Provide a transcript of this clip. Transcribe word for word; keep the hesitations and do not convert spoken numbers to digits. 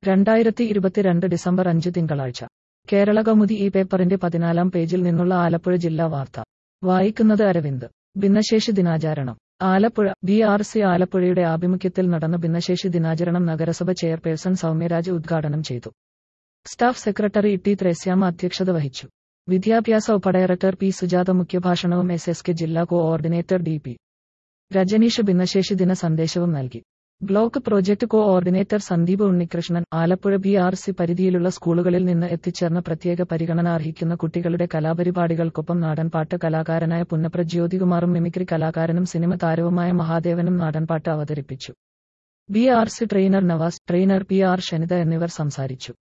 രണ്ടായിരത്തി ഇരുപത്തിരണ്ട് ഡിസംബർ അഞ്ച് തിങ്കളാഴ്ച കേരളകൗമുദി ഈ പേപ്പറിന്റെ പതിനാലാം പേജിൽ നിന്നുള്ള ആലപ്പുഴ ജില്ലാ വാർത്ത വായിക്കുന്നത് അരവിന്ദ്. ഭിന്നശേഷി ദിനാചരണം ആലപ്പുഴ. ബി ആർ സി ആലപ്പുഴയുടെ ആഭിമുഖ്യത്തിൽ നടന്ന ഭിന്നശേഷി ദിനാചരണം നഗരസഭ ചെയർപേഴ്സൺ സൗമ്യരാജ് ഉദ്ഘാടനം ചെയ്തു. സ്റ്റാഫ് സെക്രട്ടറി ടി ത്രേസ്യാമ്മ അധ്യക്ഷത വഹിച്ചു. വിദ്യാഭ്യാസ ഉപഡയറക്ടർ പി സുജാത മുഖ്യഭാഷണവും എസ് എസ് കെ ജില്ലാ കോഓർഡിനേറ്റർ ഡി പി രജനീഷ് ഭിന്നശേഷി ദിന സന്ദേശവും നൽകി. Block project coordinator Sandeep Unnikrishnan Alappuzha B R C പരിധിയിലുള്ള സ്കൂളുകളിൽ നിന്ന് എത്തിച്ചേർന്ന പ്രത്യേക പരിഗണന അർഹിക്കുന്ന കുട്ടികളുടെ കലാപരിപാടികൾക്കൊപ്പം നാടൻപാട്ട് കലാകാരനായ പുന്നപ്ര ജ്യോതികുമാറും മിമിക്രി കലാകാരനും സിനിമ താരവുമായ മഹാദേവനും നാടൻപാട്ട് അവതരിപ്പിച്ചു. B R C trainer Navas, trainer P R Shanitha എന്നിവർ സംസാരിച്ചു.